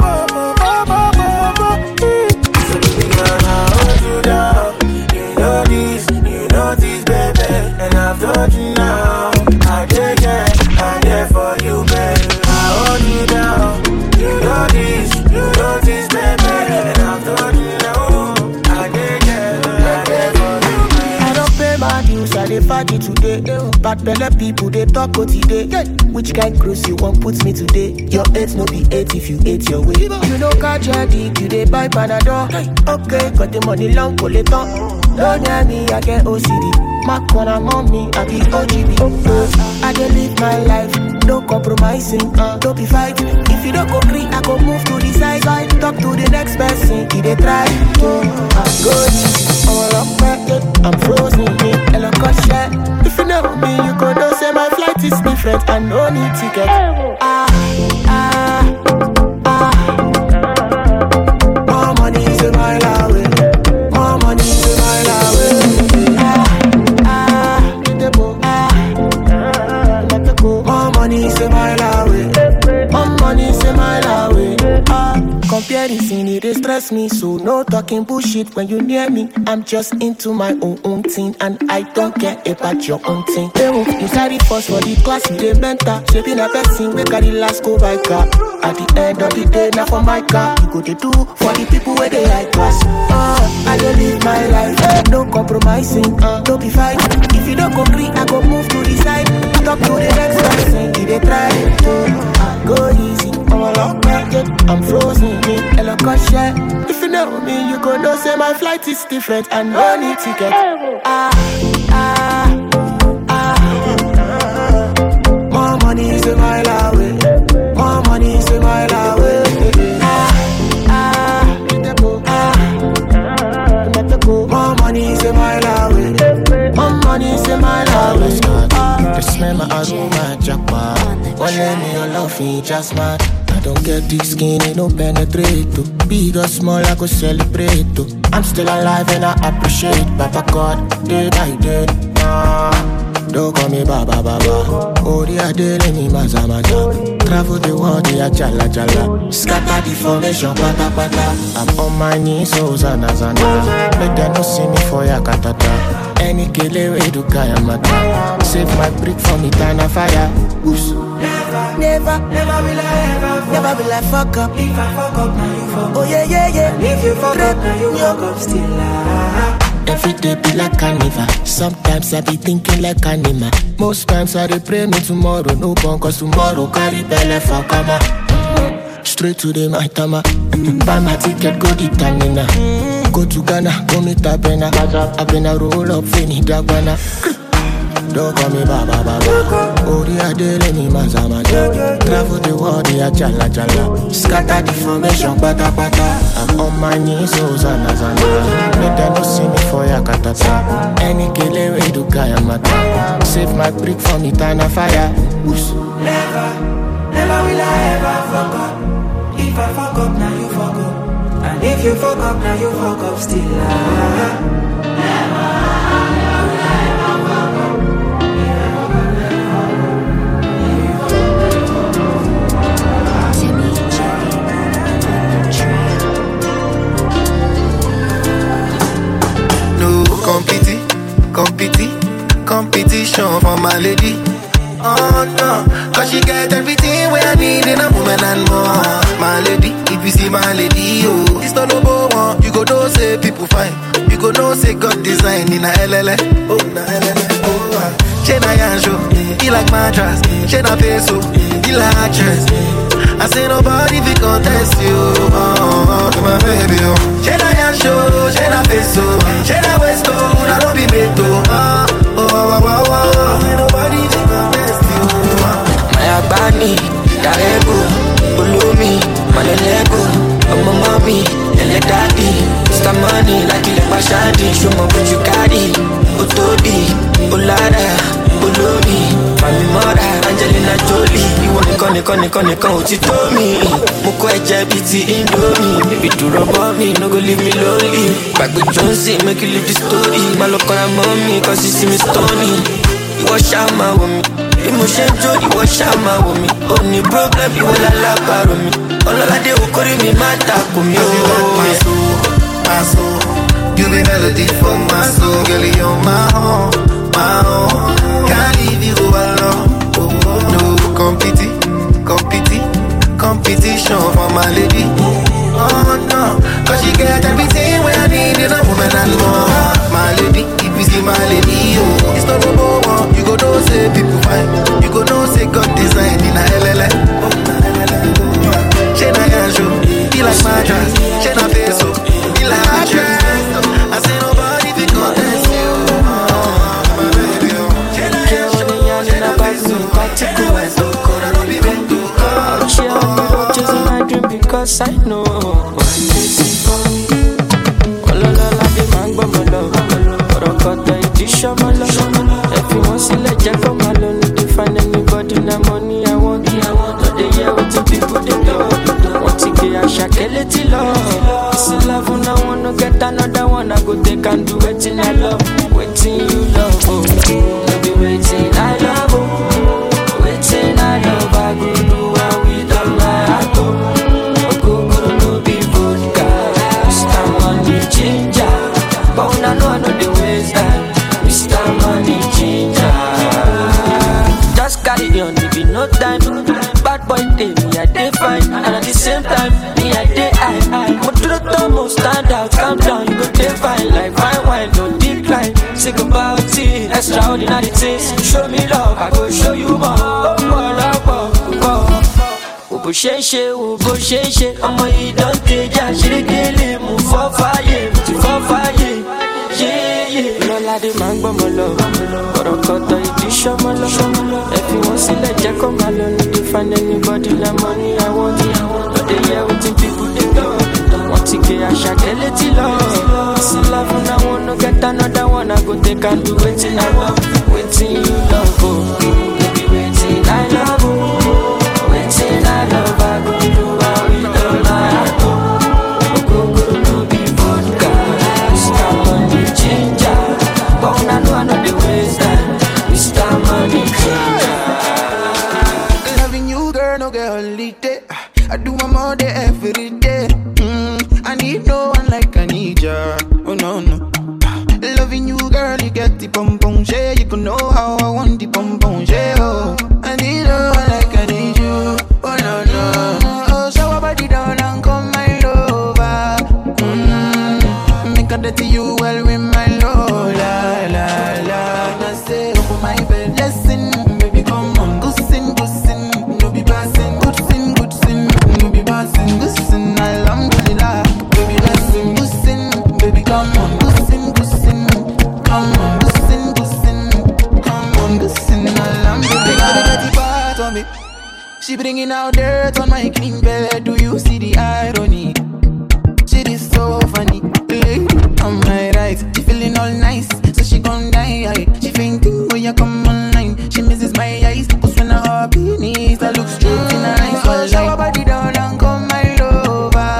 So baby girl, I hold you down. You know this, baby. And I've told you now, I take it, I'm there for you, baby. I hold you down. You know this, baby. And I've told you now, I take it, I'm there for you, baby. I don't pay my dues, I dey party today. Bad belle people, they talk about today. Which kind cruise you want put me today? Your 8 no be 8 if you 8 your way. You know catch your dick, you dey buy Panadol. Okay, got the money long, pull it on. Don't near me, I get OCD. My corner mommy, I be OGB. I dey live my life, no compromising, don't be fighting. If you don't go green, I go move to the side. Talk to the next person, he dey try. I'm good, I'm frozen, hello share. If you know me, you go know say my flight is different, I no need ticket. money is a mile away. More money is a mile away. Comparison, it stress me. So no talking bullshit when you near me. I'm just into my own thing, and I don't care about your own thing. You carry first for the class, you dey mentor. Shaping a person, we carry last go by car. At the end of the day, now for my car, you go to do for the people where they high class. I don't live my life, no compromising, don't be fight. If you don't agree, I go move to the side. Talk to the next person, if they try to go easy. I'm a lock market, I'm frozen in Elocos share. If you know me, you go know say my flight is different and no need ticket. More money is a mile away. More money is a mile away. More money is a mile away. More money is a mile away. The smell my aroma jackpot. One let me your love in just mad. I don't get this skin, it don't penetrate to. Big or small, I go celebrate to. I'm still alive and I appreciate Papa God, day by day. Don't call me Baba Baba. Oh, the adele me maza maza. Travel the world, the jala jala. Scatter the formation, pata pata. I'm on my knees, so zana zana. Make them no see me for ya katata. Any kele way to kaya mata. Save my brick from the tana fire. Oops. Never will I fuck up. If I fuck up, now you fuck up. Oh yeah, yeah, yeah. And if you fuck up, now you fuck up still. Every day be like carnival. Sometimes I be thinking like animal. Most times I dey pray me tomorrow no born, cause tomorrow carry belle for kama. Straight to the Maitama. Buy my ticket, go the Tanina. Go to Ghana, go meet Abena. Abena roll up, Fini Dagwana. Don't call me Baba Baba. Oh, the adele me maza maza. Travel the world, the jala jala. Scatter the formation, pata pata. I'm on my knees, so zana zana. Make them no see me for ya katata. Any kele way to kaya mata. Save my brick from the tana fire. Oops. Never will I ever fuck up. If I fuck up, now you fuck up. And if you fuck up, now you fuck up still. Competition for my lady. Oh no, cause she get everything where I need in a woman and more. My lady, if you see my lady, oh, it's not number one. You go know say people fine. You go know say God design in a LLA. Oh, na LLA. Oh, she na yanjo, he like mattress. She na peso, he like actress. I say nobody fi contest you. Oh, my baby, oh. She na yanjo, she na peso, she na westo, I don't be meto. Nobody fi contest you. My body, Darego, Ulumi, Malelego, Mommy, and daddy. Mr. Money, like you like Shadi. Show me what you carry. Utodi, Ulada, Ulumi, Mami Mora, Angelina Jolie. You want to come, what you told me. Moko HBT Indomie. Baby, do rub me, no go leave me lonely. Back with Jonesy, make you leave the story. Malokona mommy, cause you see me stony. You wash out my woman. Emotion joy, you wash out my woman. Only problem, you will allow me. All of the okori me mata kumi. My soul, you be melody for my soul, girl, you're my home, my home. Can't leave you alone. No competition for my lady. Oh no, cause she get everything where I need in a woman and more. My lady, if you see my lady, oh, it's not number one. You go know say people fine. You go know say God design in a LLA. Oh, she na yanjo, he like mattress. She na peso, he like actress. I say nobody fi contest you. My baby, oh. She na yanjo, she na peso, she na westo, I don't be bento. Chasing my dream because I know if you want to let Jack come alone, if you find anybody na money I want. Not the year what the people they do. Want to get a shakeleti love. It's a love when I wanna get another one. I go take and do waiting I love. Waiting you love, oh. No be waiting I love, oh. Waiting I love. boy day, me I dey fine. And at the same time, me I dey high. But to the top, stand out, calm down, you go dey fine. Like fine wine, don't decline. Think about it, extraordinary things. Show me love, I go show you more. Bó ṣe ń ṣe, bó ṣe ń ṣe. Ọmọ yìí don teja, ṣeré délé, mú fọ́ fàyè, ti fọ́ fàyè. Lọ́ládé máa ń gbọ́mọ lọ, ọ̀rọ̀ kọ̀tọ̀ ìdí ṣọ́mọ lọ. Ẹ fi wọ́n sílẹ̀ jẹ́ kó máa lọ. No dey find anybody like money I want. No dey hear wetin people dey talk. Wọ́n ti gbé àṣà délé tí lọ. Sí love una one, no get another one. I go take and do wetin I love. Wetin you love, oh. Baby, wetin I love, oh. Wetin I love, I go do how we don't like, oh. Go, no be vodka. Mr. Money Changer. But I know the waste time. Mr. Money Changer. Loving you, girl, no get holiday. I do my more day every day. I need no one like I need ya. Oh no, no. Loving you, girl, you get the pom pom shade. You can know how I want the pom pom shade. Oh, I need no one like I need you. Oh no, no. Oh, shower body down and come my lover. Make a dirty you well with my love. La la la. I say over my bed, listen, baby, come on, go sin, go sin. No be passing, good sin, good sin. No be passing, good sin. Alhamdulillah, baby, listen, good sin, baby, come on, go sin, go sin. Come on, go sin, go sin. Come on, go sin. Alhamdulillah. The dirty part of me, she bringing out dirt on my clean bed. Do you see the irony? Shit is so funny. Lady on my right, she feeling all nice, so she gon' die. She fainting when you come online. She misses my eyes, cause when I hop in knees, I look straight in her eyes. So shower body down and come my lover.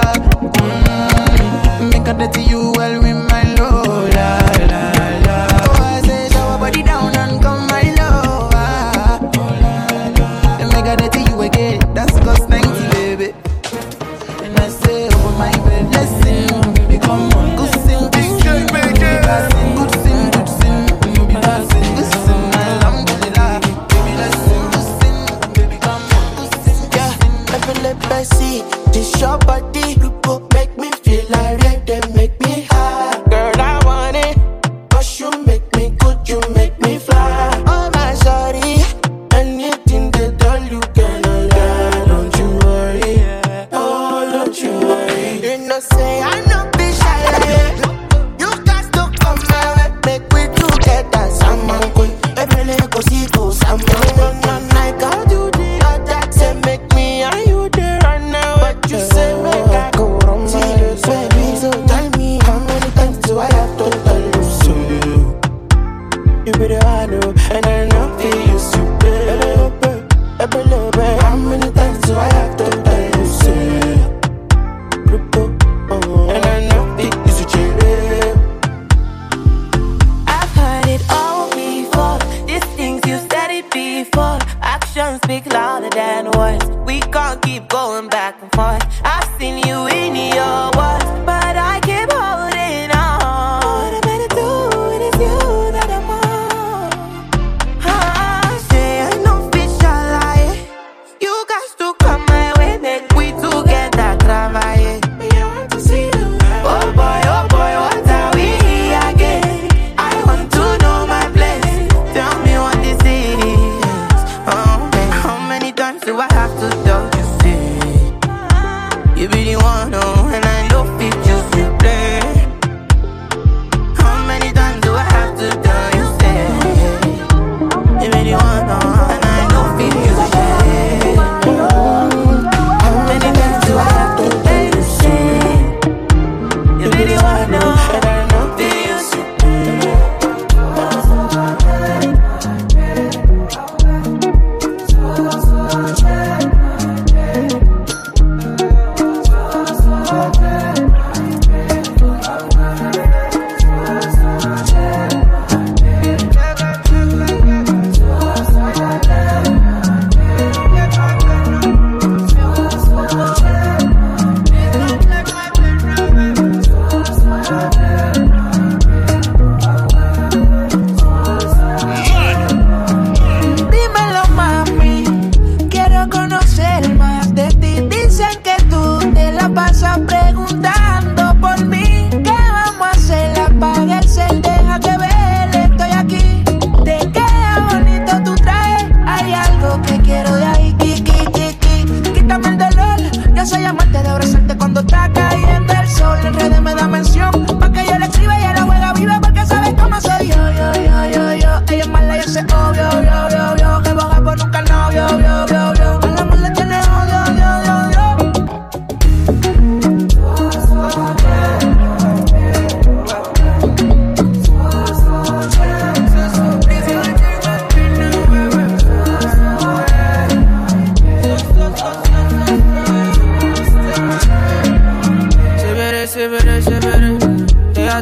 Make her dirty you well with my love. La la la. Oh, I say shower body down and come my lover. And make her dirty you again. That's cause 90, baby. And I say over my bed, listen, baby, come on, go sing, go sing, good sin, good sin, good sin, you be passing, good sin, alhamdulillah, baby, listen, good sin, baby, come on, go sing, yeah, let me see, this your body, make me feel like red, they make me high, girl, I want it, cause you make me good, you make me fly, oh my shawty, anything they tell you can lie, don't you worry, oh, don't you worry, you know say I know be shy like you got to come my way, make we together, someone cool, every little go see go, someone like I do the other, say make me and you there right now, but you say make I go wrong, see you say me, so tell me how many times do I have to tell you so, you be the one, and I know that you so, how many times do I have to tell you so, and I know that you so. I've heard it all before. These things you said it before. Actions speak louder than words. We can't keep going back and forth. I've seen you in your words, but I keep holding on. What am I to do? It is you that I'm on. Say I know fish are lying. You guys to come my way, make we together travailler. Oh boy, what are we again? I want to know my place. Tell me what this is. Oh, how many times do I have to tell you this? You be the one, oh, and I know fit you play.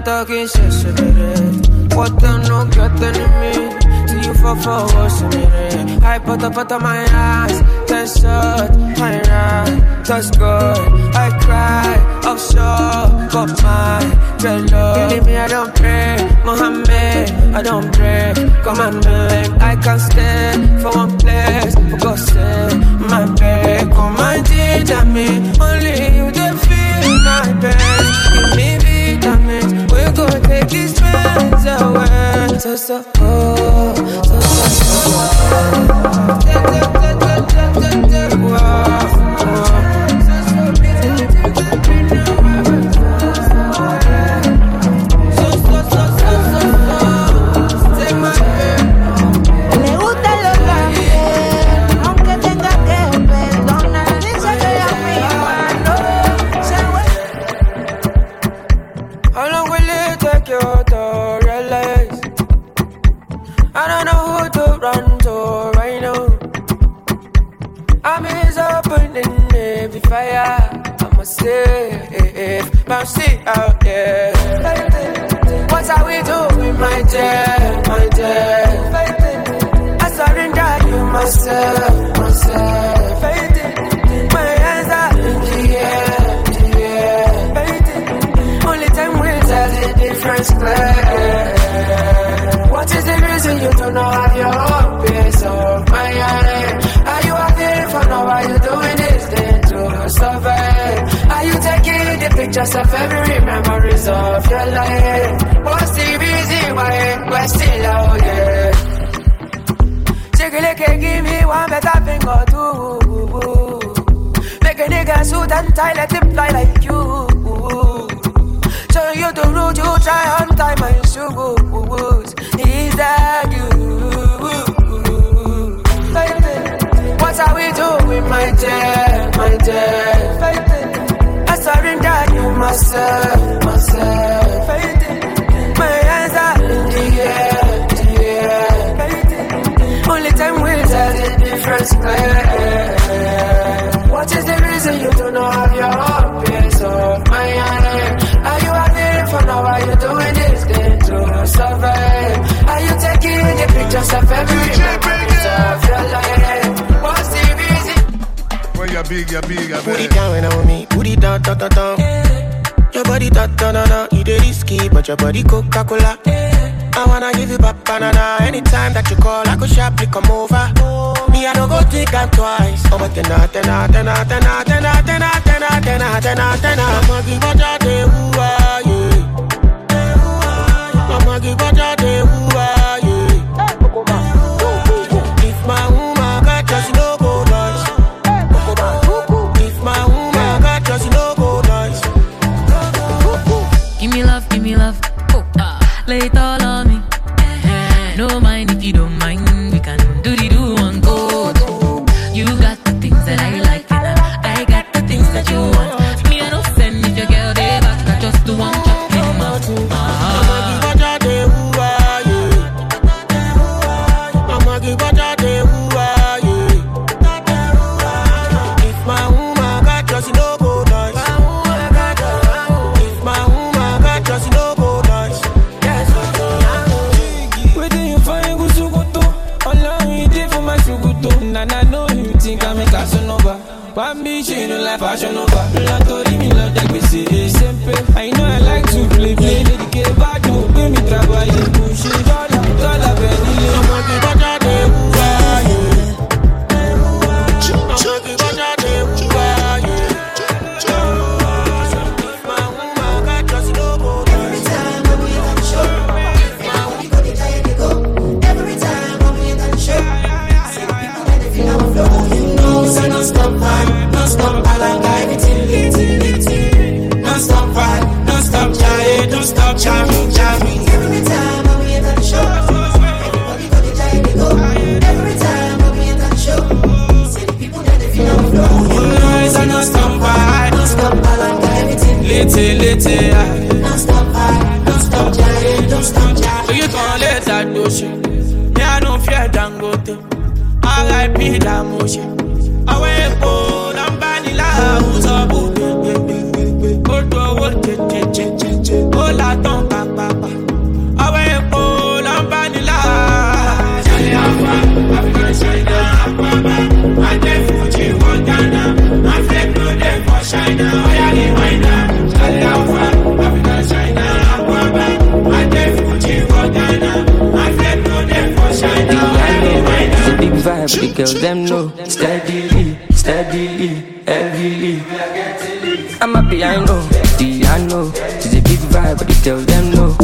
talking shit, what the no get enemy? See you for what's in me. I put on my eyes, that's short, my right, that's good. I cry, offshore, got my dreadlock. Believe me, I don't pray, Muhammad, I don't pray. Commandment, I can't stay for one place, for God's sake, my bed. Come and teach me, only you can feel my best. Give me vitamins, we go take these pains away. So, how long will it take you to realize? I don't know who to run to right now. I'm is opening every fire. I'm a safe, bouncy out there. What are we doing, my dear, my dear? I surrender you myself, myself. My hands are in the air. Only time will tell the difference clear. What is the reason you don't know have your own peace of mind? Are you having fun or are you doing this thing to survive? Are you taking the pictures of every memories of your life? What's the reason why we're still out here? Shiggy, give me one better thing or two. Make a nigga suit and tie, let him fly like you. Show you the road, you try on time my shoes. Is that you? What are we doing, my dear, my dear? I surrender you myself, myself. My hands are in the air. Only time will tell the difference clear. What is the reason you do not have your own peace of mind? Are you having fun or are you doing this thing to survive? Are you taking the pictures of every memories of your life? What's the reason? When you're big, Put it down when I'm with me, put it down, down, down, down. Your body down, down, down, down. You dey risky, but your body Coca-Cola. I wanna give you back banana. Anytime that you call, I go sharply come over. Me, I don't go think I'm twice. Oh, but tena. I'ma give what I do, yeah. I'ma give what I do, yeah. If my woman got just no go nice. If my woman got just no go nice. Give me love. Lay it all on me. No mind if you don't mind. We can do the do one go. You got the things that I like, and I got the things that you want. Me, I don't send if your girl they back. I just do one chop in my mouth. I'ma give what I do, yeah. I'ma give what I do, yeah. If my woman got just no go nice. If my woman got just no go nice. Waiting you find good to go to. Allow me to for my suguto. And I know you think I make a son over. Bambi, she don't like fashion over. Latori, me love that we see the same pay. I know I like to play. Lady get back to pay me travel. Push it all up, Benny. I'ma give what I do, yeah. I'ma give what I do, yeah. If my woman got just no go nice. Every time when we enter the show, see the people that they feel our flow. You know, so no stop vibe, no stop alanga, everything lit. No stop vibe, no stop jive, don't stop jamming. Every time when we enter the show, everybody go to jive, they go. Every time when we enter the show, see the people that they feel our flow. You know, so no stop vibe, no stop alanga, everything lit. No stop vibe, no stop jive, don't stop jamming. So you can't let that do shit. Yeah, I don't fear Dangote. R.I.P. that motion. I wait for them vanilla. Who's up? Oh, la tonka. girls them know. Steadily, heavily. I'm happy, I know. She's a big vibe, but the girls them know.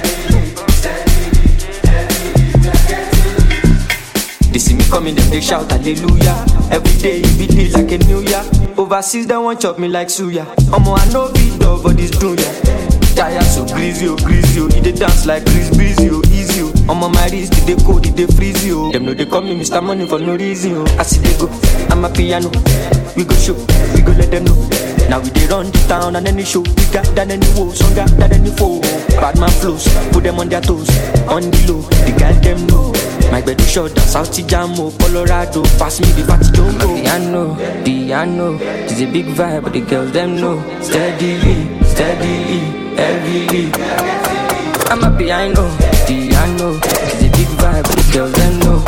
They see me coming, them they shout hallelujah. Every day it be like a new year. Overseas they want chop me like suya. I know beat up for this dunya. Tired so greasy, he dey dance like Chris Breezy, easy. On my wrist, they code, they freeze you. Them know they call me Mr. Money for no reason. I see they go, I'm a piano. We go show, we go let them know. Now we dey run the town and any show. We got than any woe, stronger than any foe. Bad man flows, put them on their toes. On the low, the guys them know. My bed is short, South Jamo, Colorado. Pass me the fatty jumbo. Piano, it's a big vibe, but the girls them know. Steadily, heavily. I'm happy, I know. Piano, it's a big vibe, but the girls them know.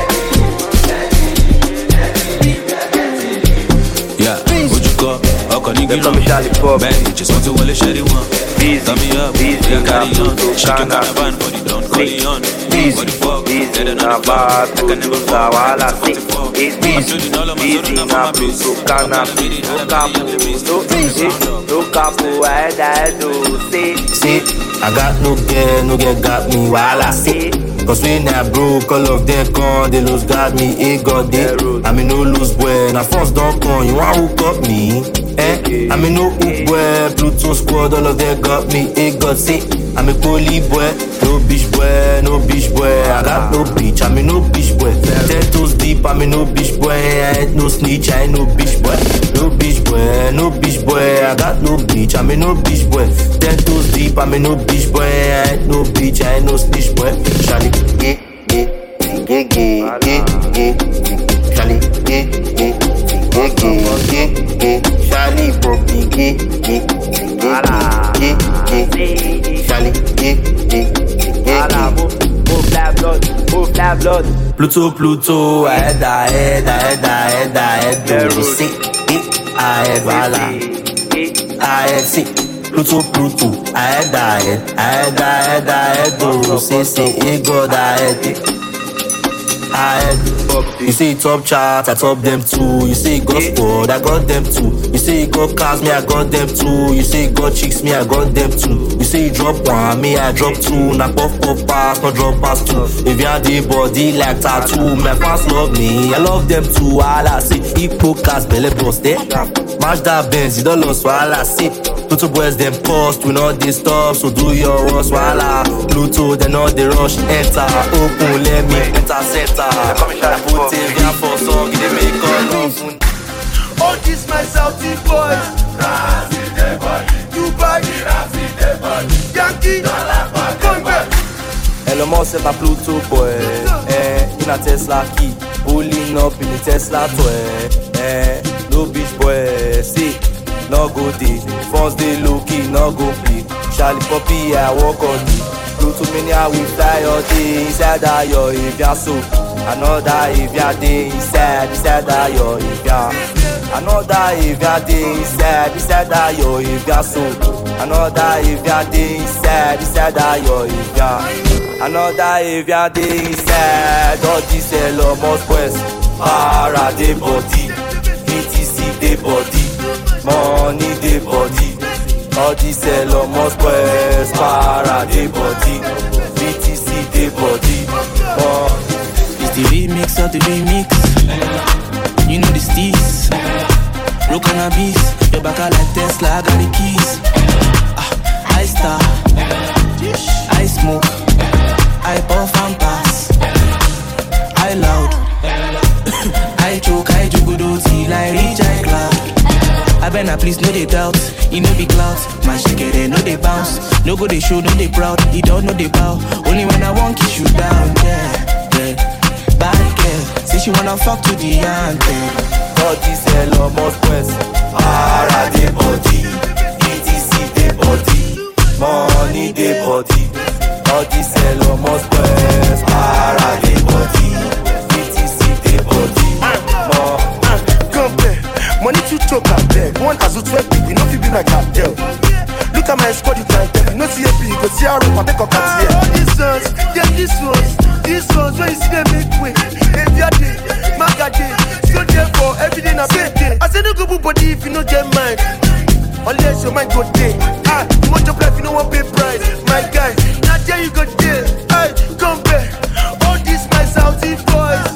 Yeah, what you got? How can you get on? Man, just want to wallet shady one. Turn me up, yeah, carry on. Shake your caravan, body don't call it on. What the fuck? Dead on the floor. I can never fall. I'm shooting all of my soda now for my bitch. No capo, I do. See, I got no girl got me while I see. Cause when I broke, all of them come, they lose got me, it got it. I mean no lose boy, now first don't come, you want hook up me? I mean no hook boy, Pluto squad, all of them got me, it got it. I'm a poly boy, no bitch boy, I got no bitch, I mean no bitch boy. 10 toes deep, I mean no bitch boy, I ain't no snitch, I ain't no bitch boy. No bitch boy, I got no bitch, I mean no bitch boy. 10 toes deep, I mean no bitch boy, I ain't no bitch, I ain't no snitch boy. Charlie, Charlie, Charlie, move that blood. Pluto, ahead, see, ahead, voila, ahead, see, Pluto, ahead, see, ego, ahead. You say top chart, I top them too. You say got squad, I got them too. You say got cars, me I got them too. You say got chicks, me I got them too. You say drop one, me I drop two. Now puff pass, no drop pass two. If you have the body like tattoo, my fans love me, I love them too. All I say, hippo cast, belly bust, Match that Benz, you don't lose, all I say. Pluto boys them post, we not they stop, so do your worst, voila. Pluto, they not they rush, enter, open, let me enter center. I put it here for song, they make all love. Oh, this my Southie boys. Dubai, Yankee, come back. Elon Musk set a Pluto boy, in a Tesla key, pulling up in the Tesla toy, no bitch boy, see. No go day, phones they low key, no go play. Charlie Poppy, I walk on me. Pluto mania, we fly all day. Inside that yo, if ya so. Another if ya day inside that yo, if ya. Another if ya day inside that yo, if ya so. Another if ya day inside that yo, if ya. Another if ya day inside. All this Elon Musk quest. Para de body, BTC de body. Money the body, all this Elon Musk quest. Para the body, BTC the body. It's the remix of the remix. You know the steez. Look cannabis, your back like Tesla, I got the keys. I star, I smoke, I puff and pass. I loud, I choke, I jugudo till I reach I cloud. I better please no they doubt, he no be clout. Man shake it, no they bounce. No go they show, no they proud. He don't know they bow. Only when I want kiss you down, yeah. Bad girl, say she wanna fuck to the anthem. All this Elon Musk quest. Para the body, BTC the body, money the body. All this Elon Musk quest. Para the body, BTC the body, money to choke and beg. One has 12 people, no fit be my cartel. Look at my squad, you can't tell. No see a big, go see a rope and take a cat here. All these ones, yeah, these ones where you see them make way. Every day, my body if you no get mind. Unless your mind go day. Much of life you no want pay price. My guy, now there you go there. Come back. All this my Saudi boys.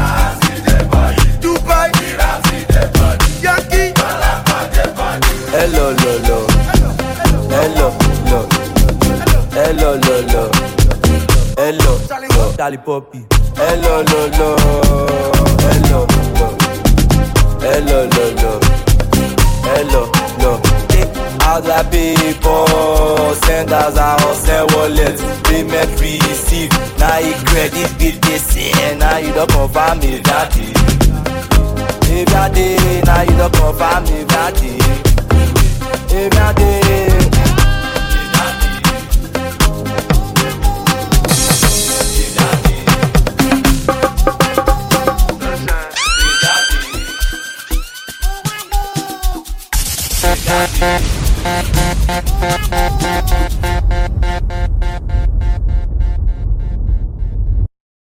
Dubai, Yankee. Hello, lolo. Hello, lo. Hello, lolo. Hello, lo. Charlie Poppy. Hello, lolo. Hello, lo. Hello, lolo. Hello, lo. All the people send us out, send wallet, payment receive. Now you credit bill they say, now you don't confirm me that day. Every day, now you don't confirm me that day. Every day.